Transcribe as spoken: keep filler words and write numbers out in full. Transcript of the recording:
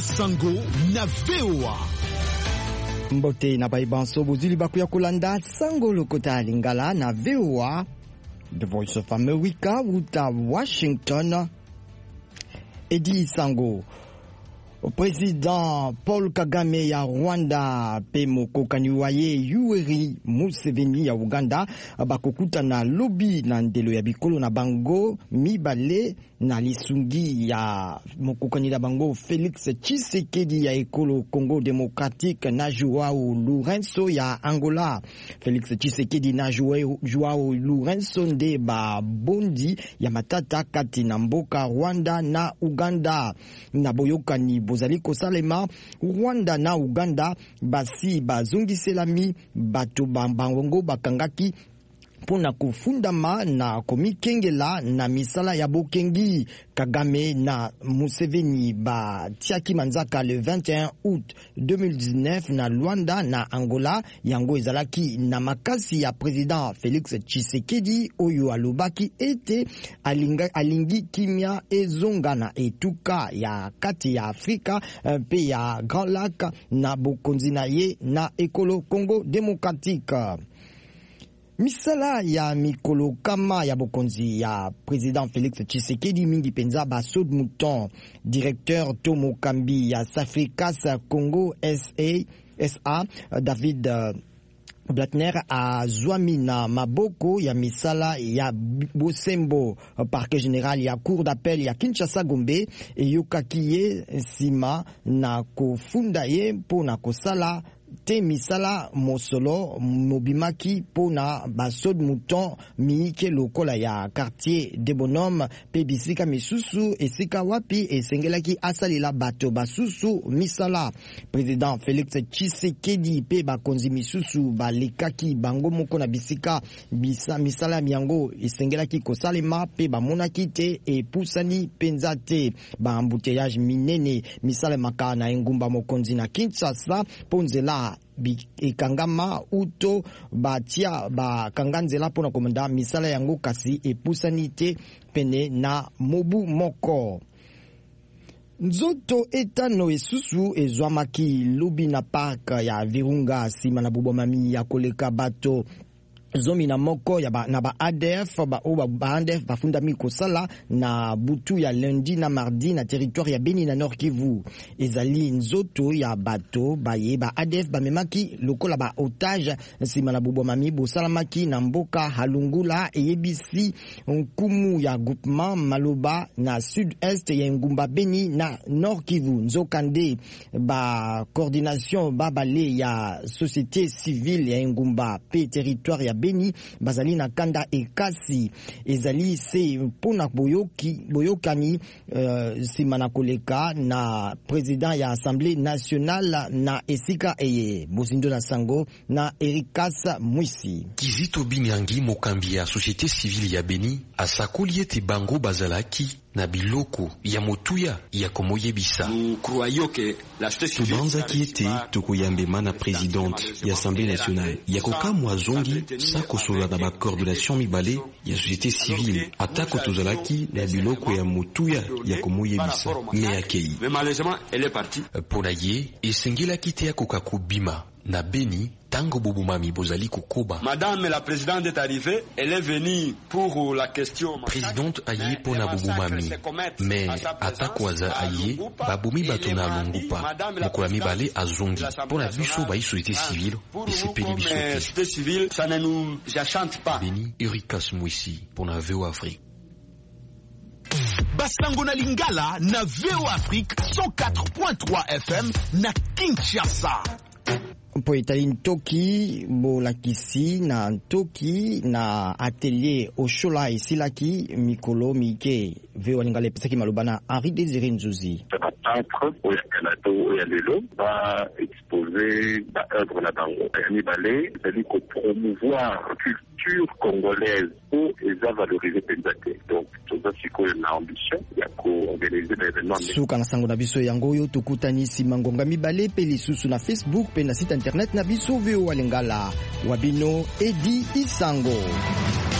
Basango na V O A. Mbote na baibanso bozili bakuya kulanda Sango lokota lingala na V O A. The Voice of America uta Washington. Edi Sango. Président Paul Kagame ya Rwanda pe mokokaniwaye Yoweri Museveni ya Uganda bakokuta na lobby na ndelo ya bikolo na bango mibale na lisungi ya mokokanila bango Felix Tshisekedi ya ekolo Congo Democratique na Joao Lourenço ya Angola. Felix Tshisekedi na Joao Lourenço nde ba bondi ya matata kati na mboka Rwanda na Uganda na boyokani bozali kosalema Rwanda na Uganda basi bazongiselami bato bambango bakangaki pona kufundama na komikengela na misala ya bokengi. Kagame na Museveni ba tiaki manzaka le vingt et un août deux mille dix-neuf na Luanda na Angola yango ezalaki na makasi ya président Félix Tshisekedi oyo alobaki ete alinga, alingi kimia ezonga na etuka ya kati ya Afrika pe ya Grand Lac na bokonzi na ye na ekolo Congo Démocratique. Misala ya mikolo kama ya bokonzi ya président Félix Tshisekedi mingi penza basod mouton. Directeur Tomo Kambi ya Safricas Congo S A David Blattner a zwami na maboko ya misala ya Bosembo parquet général ya cour d'appel ya Kinshasa Gombe eyokaki ye sima na kofunda ye mpo na kosala te misala mosolo mobimaki pona basod mouton miike lokola ya quartier de bonhomme pe bisika misusu esika wapi esengelaki asalila bato basusu misala. Président Félix Tshisekedi pe bakonzi misusu balekaki bango moko na bisika bisa misala miango esengelaki kosalema pe bamonaki te epusani penza te ba embouteillage minene misala maka na engumba mokonzi na Kinshasa ponzela ekangama uto batia bakanganzela pona komanda misala yango kasi epusani te pene na mobu moko. Nzoto etano esusu ezwamaki lobi na park ya Virunga sima na bubomami ya koleka bato zomi na moko ya ba, na ba A D F ba o ba, ba A D F bafunda mi kosala na butu ya lundi na mardi na territoire ya Beni na Nord Kivu. Ezali nzoto ya bato baye ba A D F bamemaki lokola ba otage sima na bubomami bosalamaki na mboka Halungula eyebisi nkumu ya groupement Maloba na sud-est ya ngumba Beni na Nord Kivu. Nzokande ba coordination babale ya société civile ya ngumba pe territoire ya Beni bazali na kanda ekasi ezali se pona boyoki boyokani uh, simana koleka na président ya Assemblée nationale na esika eye Bosindo na Sango na Erikasa Mwisi. Kizito Binyangi mokambi ya société civile ya Beni asakoli ete bango bazalaki na biloko ya motuya ya komoyebisa. Tubanzaki ete tokoyambema na présidente ya Assemblée nationale ya kokamwa zongi sakosola na ba coordination mibale ya société civile atako tozalaki na biloko ya motuya ya komoyebisa me akei. Pona ye esengelaki te ya kokako bima na Beni tango bobumami bozali kokoba. Madame la présidente est arrivée, elle est venue pour la question. Présidente aye pona bobumami, mais atakwaza aye babomi bato na lungupa mokola mibale azongi pona biso ba société civile et c'est peli biso te. Société civile, ça ne nous enchante pas. Beni Ericas Mwisi pona V O A Afrique. Basango na Lingala na V O A Afrique cent quatre point trois F M na Kinshasa. Po itali ntoki bolakisi na ntoki na atelier Oshola isilaki mikolo mike V O A Lingala pesaki malubana Henri Désiré Nzuzi. Entre Oyakanato Oyalelo va exposer ba œuvre na bango. Yani balé, c'est-à-dire qu'on promouvoir culture congolaise pour les valoriser pendate. Donc tout ça c'est quoi l'ambition ya ko organiser l'événement. Suka na sango na biso yango oyo tokutanisi mangonga mibale pe lisusu na Facebook pe na site internet na biso V O A Lingala. Wabino Edi Isango.